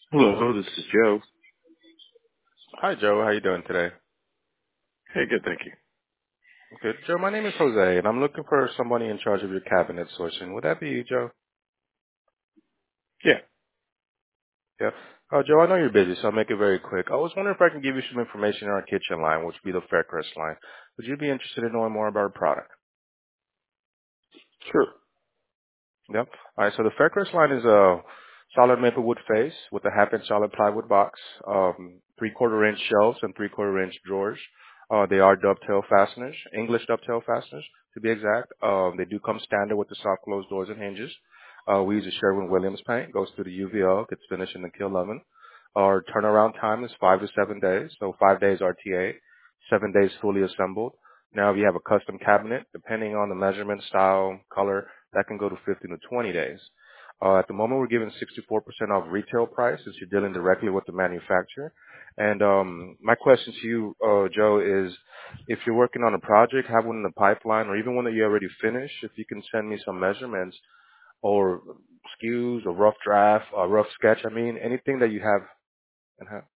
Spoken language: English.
Hello, this is Joe. Hi, Joe. How you doing today? Hey, good, thank you. Good. Joe, my name is Jose, and I'm looking for somebody in charge of your cabinet sourcing. Would that be you, Joe? Yeah, Yeah. Joe, I know you're busy, so I'll make it very quick. I was wondering if I can give you some information on our kitchen line, which would be the Faircrest line. Would you be interested in knowing more about our product? sure. Yep. All right. So the Faircrest line is a solid maple wood face with a half-inch solid plywood box, 3/4 inch shelves and 3/4 inch drawers. They are dovetail fasteners, English dovetail fasteners to be exact. They do come standard with the soft closed doors and hinges. We use a Sherwin-Williams paint, goes through the UVL, gets finished in the Kill Oven. Our turnaround time is 5 to 7 days, so 5 days RTA, 7 days fully assembled. Now, if you have a custom cabinet, depending on the measurement, style, color, that can go to 15 to 20 days. At the moment, we're giving 64% off retail price since you're dealing directly with the manufacturer. And my question to you, Joe, is if you're working on a project, have one in the pipeline, or even one that you already finished, if you can send me some measurements or SKUs, or rough draft, or rough sketch, I mean, anything that you have.